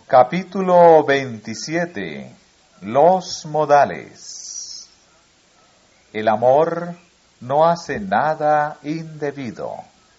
Capítulo 27. Los modales. El amor no hace nada indebido.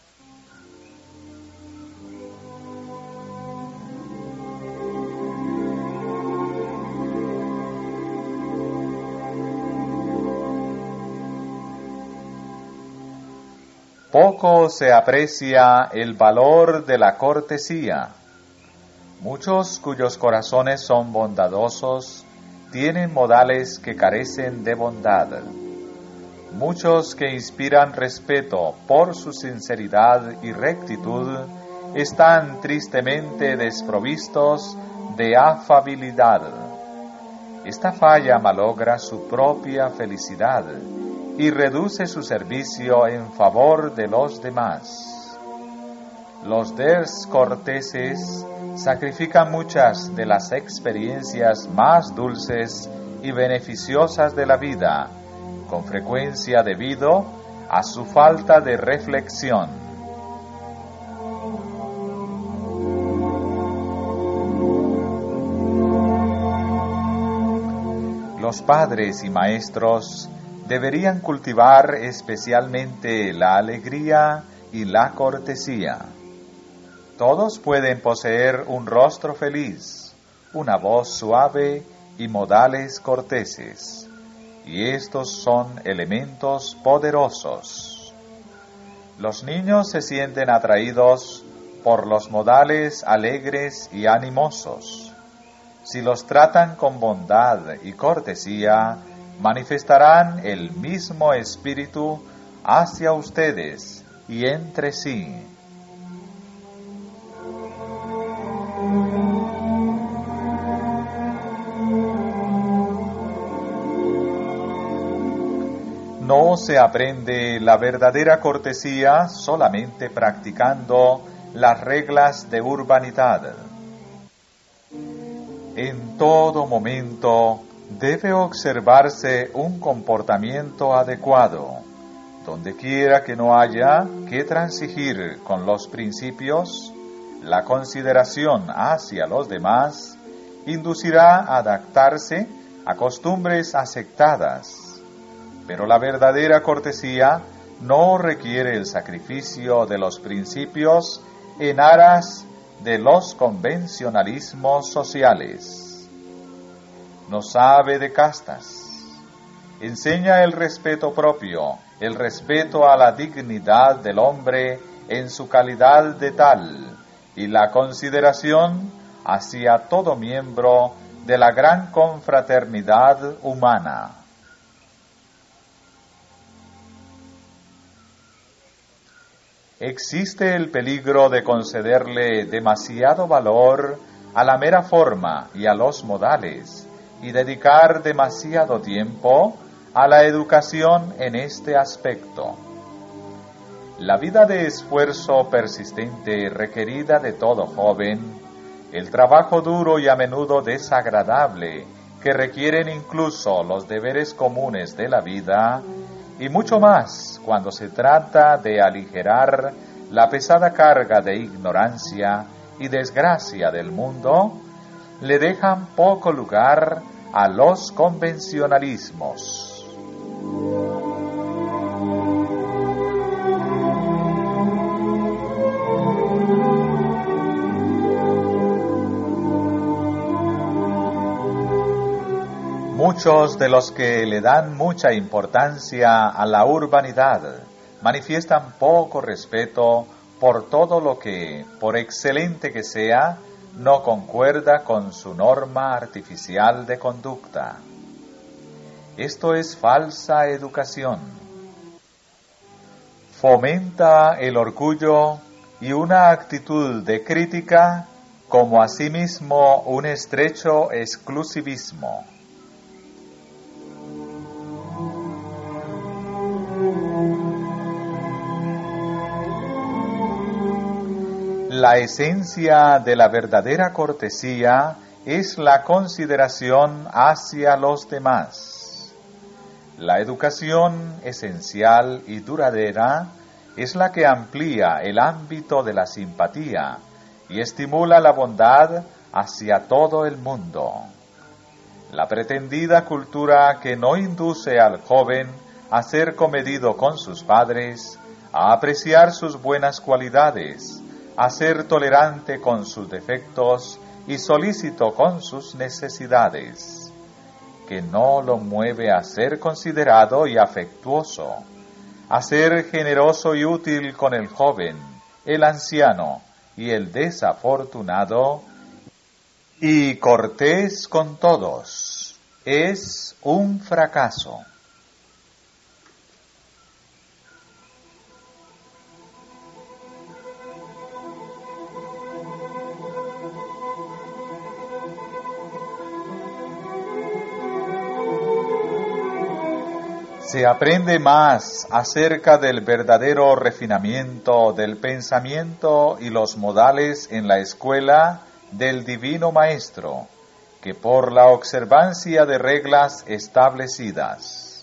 Poco se aprecia el valor de la cortesía. Muchos cuyos corazones son bondadosos tienen modales que carecen de bondad. Muchos que inspiran respeto por su sinceridad y rectitud están tristemente desprovistos de afabilidad. Esta falla malogra su propia felicidad y reduce su servicio en favor de los demás. Los descorteses sacrifican muchas de las experiencias más dulces y beneficiosas de la vida, con frecuencia debido a su falta de reflexión. Los padres y maestros deberían cultivar especialmente la alegría y la cortesía. Todos pueden poseer un rostro feliz, una voz suave y modales corteses, y estos son elementos poderosos. Los niños se sienten atraídos por los modales alegres y animosos. Si los tratan con bondad y cortesía, manifestarán el mismo espíritu hacia ustedes y entre sí. No se aprende la verdadera cortesía solamente practicando las reglas de urbanidad. En todo momento debe observarse un comportamiento adecuado. Donde quiera que no haya que transigir con los principios, la consideración hacia los demás inducirá a adaptarse a costumbres aceptadas. Pero la verdadera cortesía no requiere el sacrificio de los principios en aras de los convencionalismos sociales. No sabe de castas. Enseña el respeto propio, el respeto a la dignidad del hombre en su calidad de tal, y la consideración hacia todo miembro de la gran confraternidad humana. Existe el peligro de concederle demasiado valor a la mera forma y a los modales, y dedicar demasiado tiempo a la educación en este aspecto. La vida de esfuerzo persistente requerida de todo joven, el trabajo duro y a menudo desagradable que requieren incluso los deberes comunes de la vida, y mucho más cuando se trata de aligerar la pesada carga de ignorancia y desgracia del mundo, le dejan poco lugar a los convencionalismos. Muchos de los que le dan mucha importancia a la urbanidad manifiestan poco respeto por todo lo que, por excelente que sea, no concuerda con su norma artificial de conducta. Esto es falsa educación. Fomenta el orgullo y una actitud de crítica, como asimismo un estrecho exclusivismo. La esencia de la verdadera cortesía es la consideración hacia los demás. La educación esencial y duradera es la que amplía el ámbito de la simpatía y estimula la bondad hacia todo el mundo. La pretendida cultura que no induce al joven a ser comedido con sus padres, a apreciar sus buenas cualidades, a ser tolerante con sus defectos y solícito con sus necesidades, que no lo mueve a ser considerado y afectuoso, a ser generoso y útil con el joven, el anciano y el desafortunado, y cortés con todos, es un fracaso. Se aprende más acerca del verdadero refinamiento del pensamiento y los modales en la escuela del Divino Maestro que por la observancia de reglas establecidas.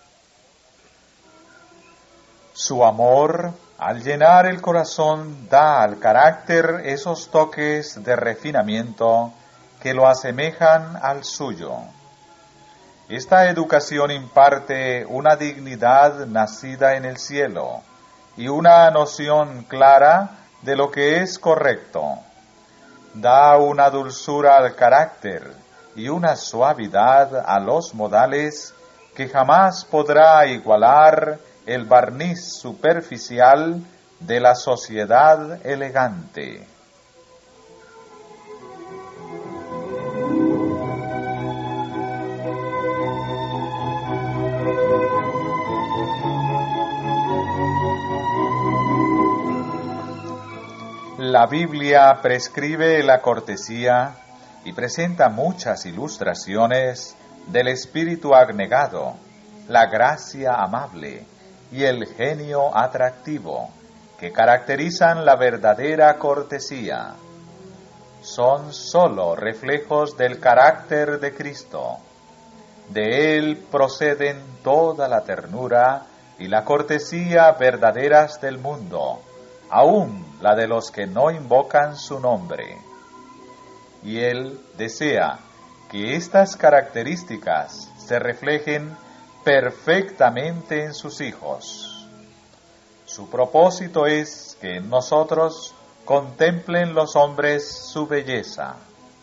Su amor, al llenar el corazón, da al carácter esos toques de refinamiento que lo asemejan al suyo. Esta educación imparte una dignidad nacida en el cielo y una noción clara de lo que es correcto. Da una dulzura al carácter y una suavidad a los modales que jamás podrá igualar el barniz superficial de la sociedad elegante. La Biblia prescribe la cortesía y presenta muchas ilustraciones del espíritu abnegado, la gracia amable y el genio atractivo que caracterizan la verdadera cortesía. Son sólo reflejos del carácter de Cristo. De Él proceden toda la ternura y la cortesía verdaderas del mundo, aún la de los que no invocan su nombre. Y Él desea que estas características se reflejen perfectamente en sus hijos. Su propósito es que en nosotros contemplen los hombres su belleza.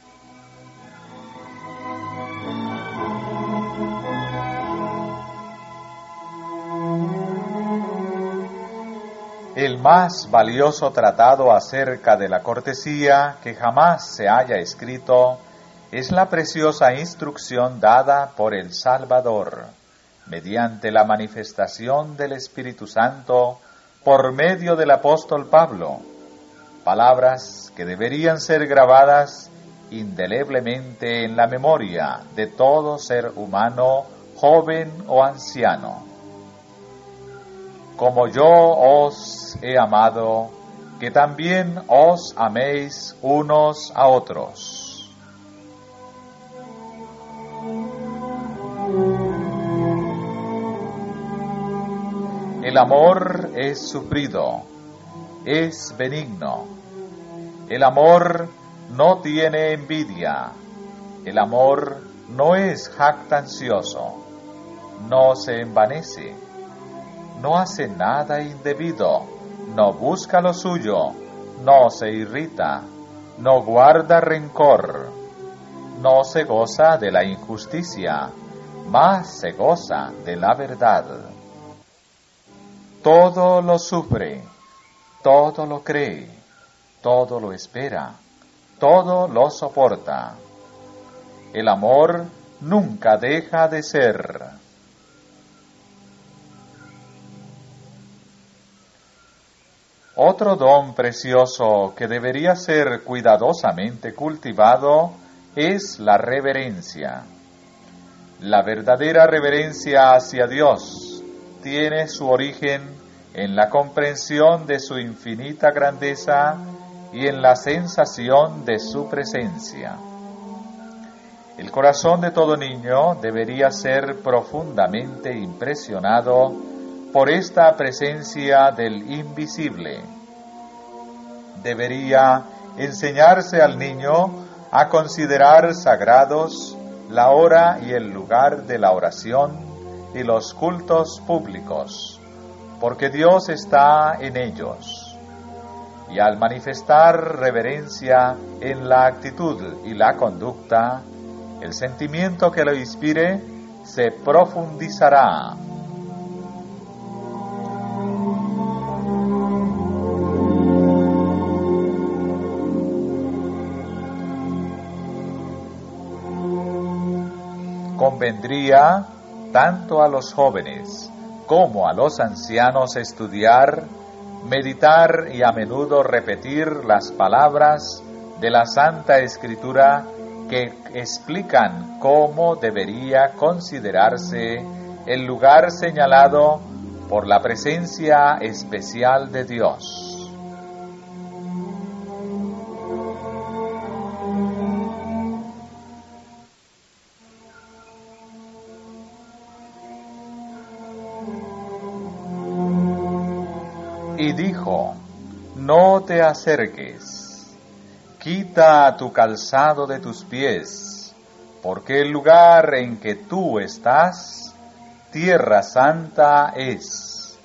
El más valioso tratado acerca de la cortesía que jamás se haya escrito es la preciosa instrucción dada por el Salvador, mediante la manifestación del Espíritu Santo por medio del apóstol Pablo, palabras que deberían ser grabadas indeleblemente en la memoria de todo ser humano, joven o anciano. Como yo os he amado, que también os améis unos a otros. El amor es sufrido, es benigno. El amor no tiene envidia. El amor no es jactancioso, no se envanece. No hace nada indebido, no busca lo suyo, no se irrita, no guarda rencor, no se goza de la injusticia, mas se goza de la verdad. Todo lo sufre, todo lo cree, todo lo espera, todo lo soporta. El amor nunca deja de ser. Otro don precioso que debería ser cuidadosamente cultivado es la reverencia. La verdadera reverencia hacia Dios tiene su origen en la comprensión de su infinita grandeza y en la sensación de su presencia. El corazón de todo niño debería ser profundamente impresionado por esta presencia del invisible. Debería enseñarse al niño a considerar sagrados la hora y el lugar de la oración y los cultos públicos, porque Dios está en ellos. Y al manifestar reverencia en la actitud y la conducta, el sentimiento que lo inspire se profundizará. Convendría tanto a los jóvenes como a los ancianos estudiar, meditar y a menudo repetir las palabras de la Santa Escritura que explican cómo debería considerarse el lugar señalado por la presencia especial de Dios. Y dijo: no te acerques, quita tu calzado de tus pies, porque el lugar en que tú estás, tierra santa es.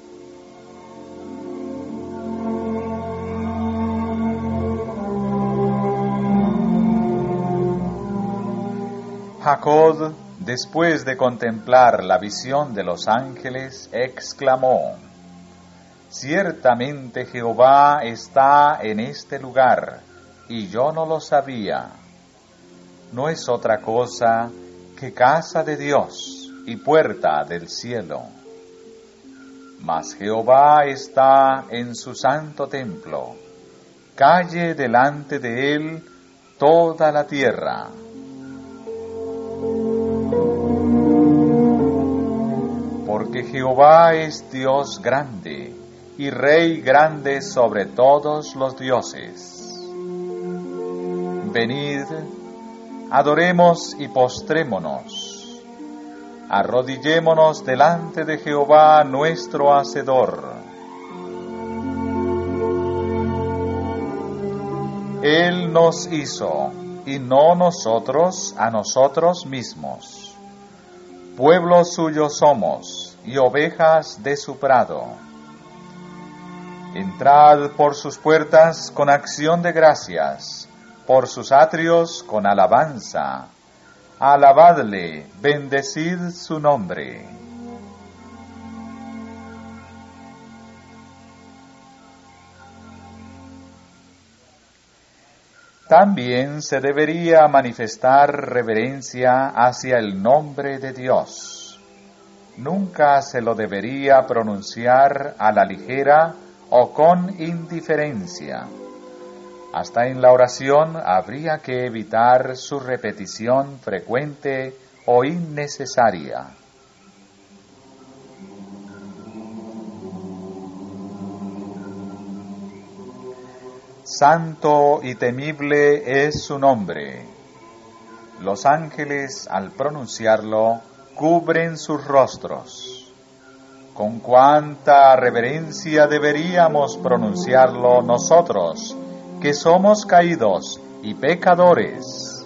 Jacob, después de contemplar la visión de los ángeles, exclamó: ciertamente Jehová está en este lugar, y yo no lo sabía. No es otra cosa que casa de Dios y puerta del cielo. Mas Jehová está en su santo templo, calle delante de él toda la tierra. Porque Jehová es Dios grande, y Rey grande sobre todos los dioses. Venid, adoremos y postrémonos, arrodillémonos delante de Jehová nuestro Hacedor. Él nos hizo, y no nosotros a nosotros mismos. Pueblo suyo somos, y ovejas de su prado. Entrad por sus puertas con acción de gracias, por sus atrios con alabanza. Alabadle, bendecid su nombre. También se debería manifestar reverencia hacia el nombre de Dios. Nunca se lo debería pronunciar a la ligera o con indiferencia. Hasta en la oración habría que evitar su repetición frecuente o innecesaria. Santo y temible es su nombre. Los ángeles, al pronunciarlo, cubren sus rostros. Con cuánta reverencia deberíamos pronunciarlo nosotros, que somos caídos y pecadores.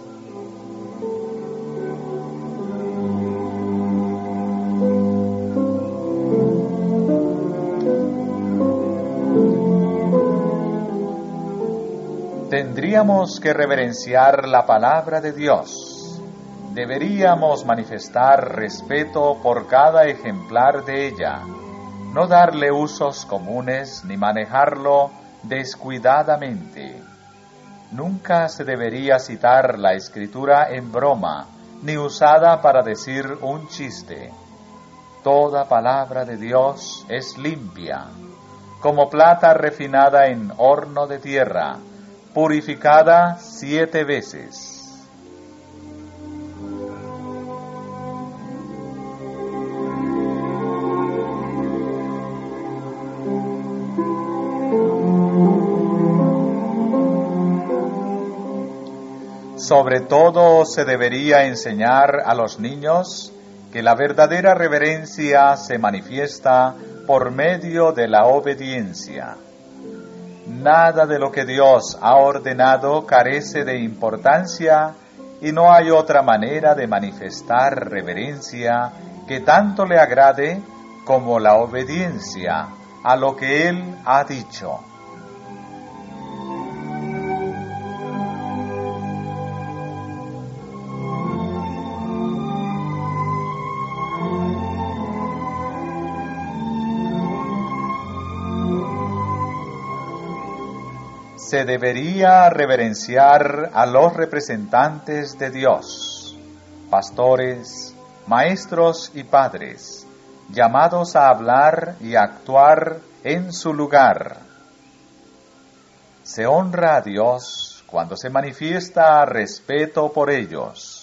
Tendríamos que reverenciar la palabra de Dios. Deberíamos manifestar respeto por cada ejemplar de ella, no darle usos comunes ni manejarlo descuidadamente. Nunca se debería citar la Escritura en broma, ni usada para decir un chiste. Toda palabra de Dios es limpia, como plata refinada en horno de tierra, purificada 7 veces. Sobre todo se debería enseñar a los niños que la verdadera reverencia se manifiesta por medio de la obediencia. Nada de lo que Dios ha ordenado carece de importancia y no hay otra manera de manifestar reverencia que tanto le agrade como la obediencia a lo que Él ha dicho. Se debería reverenciar a los representantes de Dios, pastores, maestros y padres, llamados a hablar y actuar en su lugar. Se honra a Dios cuando se manifiesta respeto por ellos.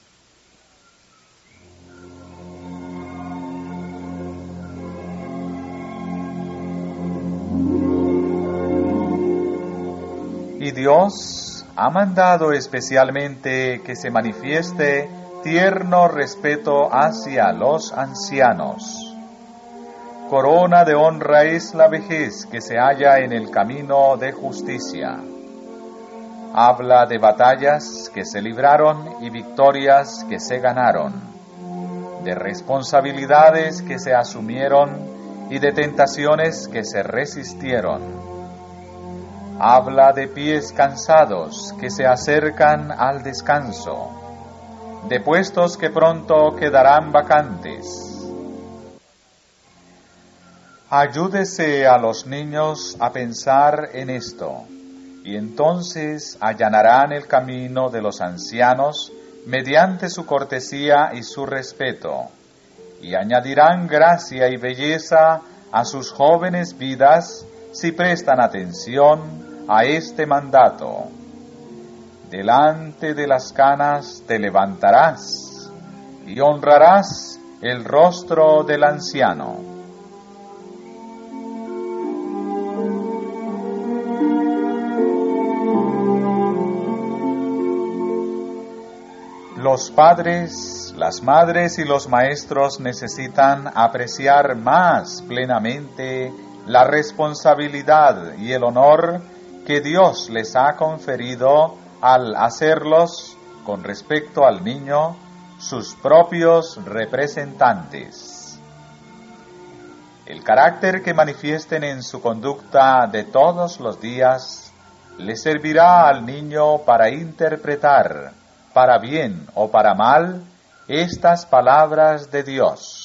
Y Dios ha mandado especialmente que se manifieste tierno respeto hacia los ancianos. Corona de honra es la vejez que se halla en el camino de justicia. Habla de batallas que se libraron y victorias que se ganaron, de responsabilidades que se asumieron y de tentaciones que se resistieron. Habla de pies cansados que se acercan al descanso, de puestos que pronto quedarán vacantes. Ayúdese a los niños a pensar en esto, y entonces allanarán el camino de los ancianos mediante su cortesía y su respeto, y añadirán gracia y belleza a sus jóvenes vidas si prestan atención a este mandato. Delante de las canas te levantarás y honrarás el rostro del anciano. Los padres, las madres y los maestros necesitan apreciar más plenamente la responsabilidad y el honor que Dios les ha conferido al hacerlos, con respecto al niño, sus propios representantes. El carácter que manifiesten en su conducta de todos los días le servirá al niño para interpretar, para bien o para mal, estas palabras de Dios.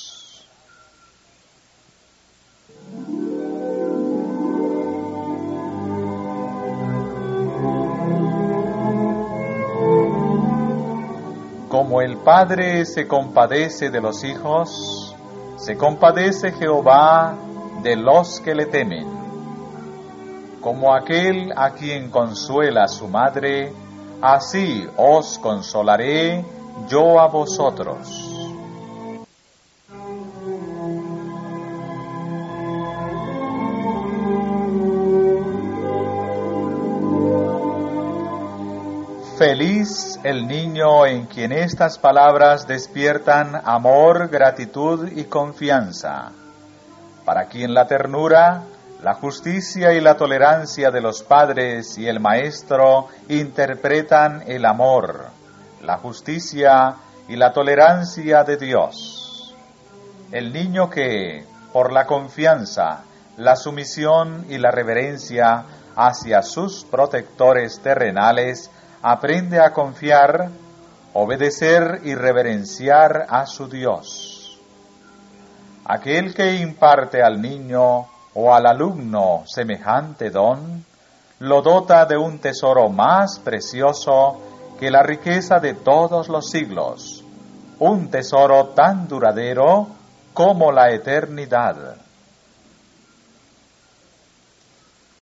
Como el Padre se compadece de los hijos, se compadece Jehová de los que le temen. Como aquel a quien consuela su madre, así os consolaré yo a vosotros. Feliz el niño en quien estas palabras despiertan amor, gratitud y confianza, para quien la ternura, la justicia y la tolerancia de los padres y el maestro interpretan el amor, la justicia y la tolerancia de Dios. El niño que, por la confianza, la sumisión y la reverencia hacia sus protectores terrenales, aprende a confiar, obedecer y reverenciar a su Dios. Aquel que imparte al niño o al alumno semejante don, lo dota de un tesoro más precioso que la riqueza de todos los siglos, un tesoro tan duradero como la eternidad.